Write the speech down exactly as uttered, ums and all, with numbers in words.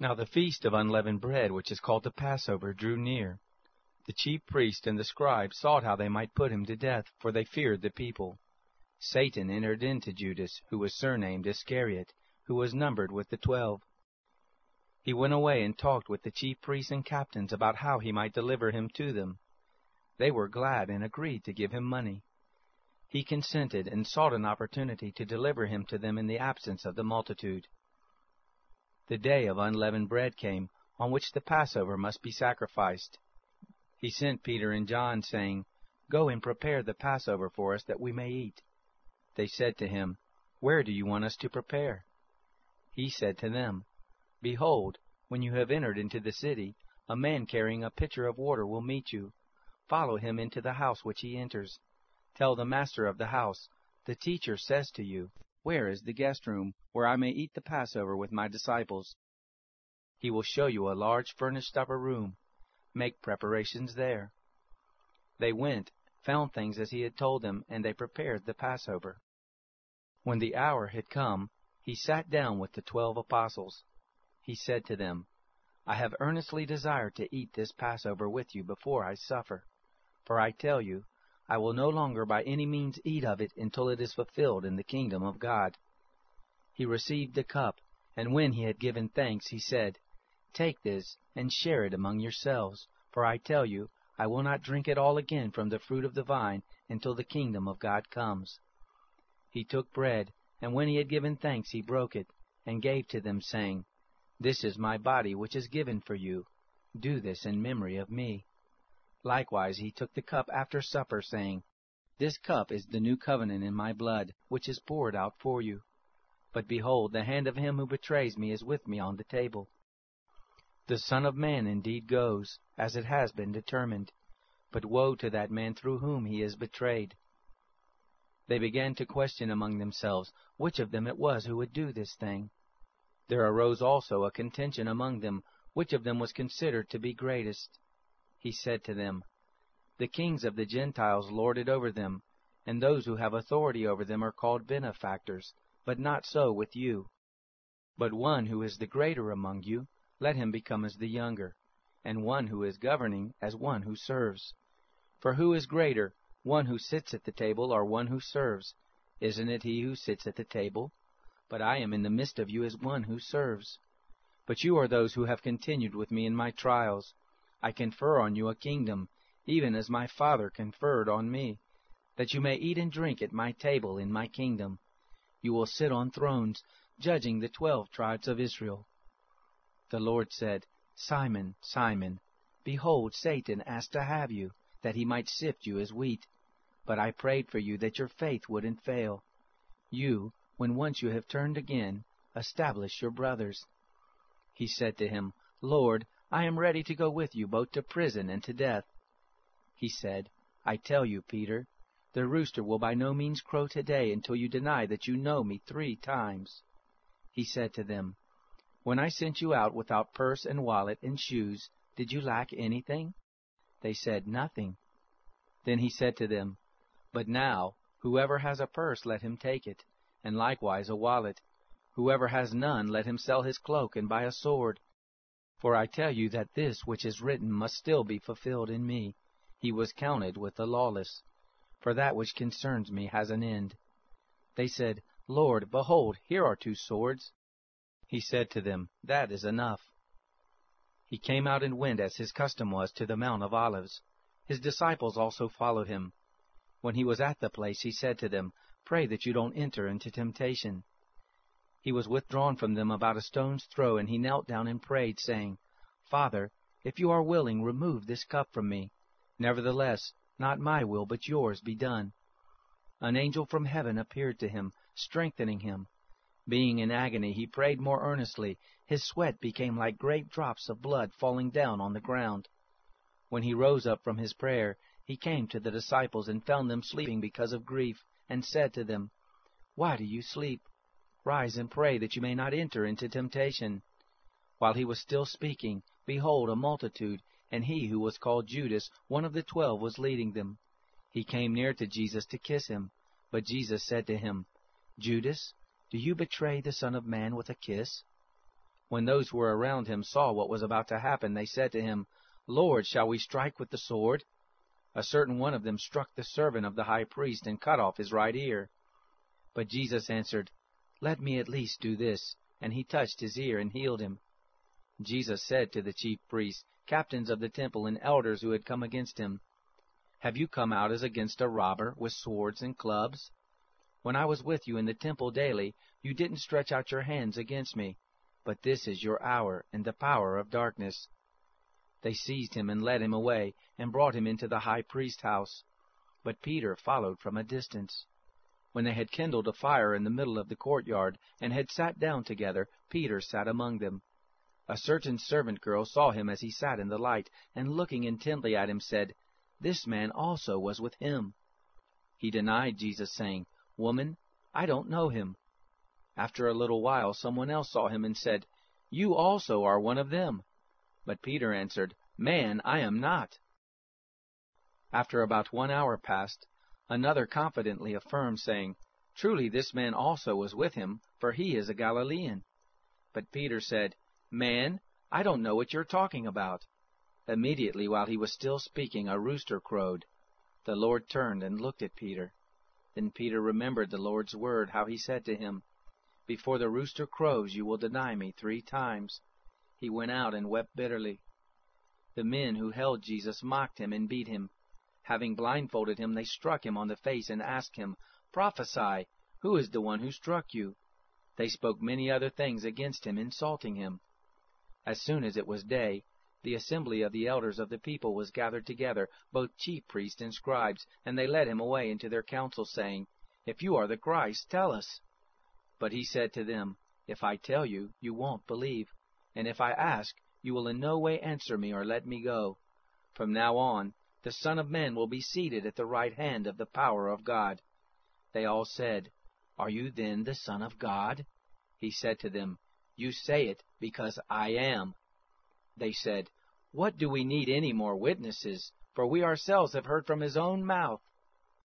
Now the feast of unleavened bread, which is called the Passover, drew near. The chief priests and the scribes sought how they might put him to death, for they feared the people. Satan entered into Judas, who was surnamed Iscariot, who was numbered with the twelve. He went away and talked with the chief priests and captains about how he might deliver him to them. They were glad and agreed to give him money. He consented and sought an opportunity to deliver him to them in the absence of the multitude. The day of unleavened bread came, on which the Passover must be sacrificed. He sent Peter and John, saying, "Go and prepare the Passover for us, that we may eat." They said to him, "Where do you want us to prepare?" He said to them, "Behold, when you have entered into the city, a man carrying a pitcher of water will meet you. Follow him into the house which he enters. Tell the master of the house, 'The teacher says to you, where is the guest room, where I may eat the Passover with my disciples?' He will show you a large furnished upper room. Make preparations there." They went, found things as he had told them, and they prepared the Passover. When the hour had come, he sat down with the twelve apostles. He said to them, "I have earnestly desired to eat this Passover with you before I suffer. For I tell you, I will no longer by any means eat of it until it is fulfilled in the kingdom of God." He received the cup, and when he had given thanks, he said, "Take this, and share it among yourselves, for I tell you, I will not drink it all again from the fruit of the vine until the kingdom of God comes." He took bread, and when he had given thanks, he broke it, and gave to them, saying, "This is my body, which is given for you. Do this in memory of me." Likewise he took the cup after supper, saying, "This cup is the new covenant in my blood, which is poured out for you. But behold, the hand of him who betrays me is with me on the table. The Son of Man indeed goes, as it has been determined, but woe to that man through whom he is betrayed." They began to question among themselves which of them it was who would do this thing. There arose also a contention among them, which of them was considered to be greatest. He said to them, "The kings of the Gentiles lord it over them, and those who have authority over them are called benefactors, but not so with you. But one who is the greater among you, let him become as the younger, and one who is governing as one who serves. For who is greater, one who sits at the table or one who serves? Isn't it he who sits at the table? But I am in the midst of you as one who serves. But you are those who have continued with me in my trials. I confer on you a kingdom, even as my Father conferred on me, that you may eat and drink at my table in my kingdom. You will sit on thrones, judging the twelve tribes of Israel." The Lord said, "Simon, Simon, behold, Satan asked to have you, that he might sift you as wheat. But I prayed for you that your faith wouldn't fail. You, when once you have turned again, establish your brothers." He said to him, "Lord, I am ready to go with you both to prison and to death." He said, "I tell you, Peter, the rooster will by no means crow today until you deny that you know me three times." He said to them, "When I sent you out without purse and wallet and shoes, did you lack anything?" They said, "Nothing." Then he said to them, "But now, whoever has a purse, let him take it, and likewise a wallet. Whoever has none, let him sell his cloak and buy a sword. For I tell you that this which is written must still be fulfilled in me. He was counted with the lawless. For that which concerns me has an end." They said, "Lord, behold, here are two swords." He said to them, "That is enough." He came out and went, as his custom was, to the Mount of Olives. His disciples also followed him. When he was at the place, he said to them, "Pray that you don't enter into temptation." He was withdrawn from them about a stone's throw, and he knelt down and prayed, saying, "Father, if you are willing, remove this cup from me. Nevertheless, not my will, but yours be done." An angel from heaven appeared to him, strengthening him. Being in agony, he prayed more earnestly. His sweat became like great drops of blood falling down on the ground. When he rose up from his prayer, he came to the disciples and found them sleeping because of grief, and said to them, "Why do you sleep? Rise and pray that you may not enter into temptation." While he was still speaking, behold, a multitude, and he who was called Judas, one of the twelve, was leading them. He came near to Jesus to kiss him, but Jesus said to him, "Judas, do you betray the Son of Man with a kiss?" When those who were around him saw what was about to happen, they said to him, Lord, shall we strike with the sword? A certain one of them struck the servant of the high priest and cut off his right ear. But Jesus answered, Let me at least do this. And he touched his ear and healed him. Jesus said to the chief priests, captains of the temple, and elders who had come against him, Have you come out as against a robber with swords and clubs? When I was with you in the temple daily, you didn't stretch out your hands against me. But this is your hour and the power of darkness. They seized him and led him away, and brought him into the high priest's house. But Peter followed from a distance. When they had kindled a fire in the middle of the courtyard, and had sat down together, Peter sat among them. A certain servant girl saw him as he sat in the light, and looking intently at him said, This man also was with him. He denied Jesus, saying, Woman, I don't know him. After a little while someone else saw him and said, You also are one of them. But Peter answered, Man, I am not. After about one hour passed, another confidently affirmed, saying, Truly this man also was with him, for he is a Galilean. But Peter said, Man, I don't know what you're talking about. Immediately while he was still speaking, a rooster crowed. The Lord turned and looked at Peter. Then Peter remembered the Lord's word, how he said to him, Before the rooster crows you will deny me three times. He went out and wept bitterly. The men who held Jesus mocked him and beat him. Having blindfolded him, they struck him on the face and asked him, Prophesy, who is the one who struck you? They spoke many other things against him, insulting him. As soon as it was day, the assembly of the elders of the people was gathered together, both chief priests and scribes, and they led him away into their council, saying, If you are the Christ, tell us. But he said to them, If I tell you, you won't believe. And if I ask, you will in no way answer me or let me go. From now on, the Son of Man will be seated at the right hand of the power of God. They all said, Are you then the Son of God? He said to them, You say it, because I am. They said, What do we need any more witnesses? For we ourselves have heard from his own mouth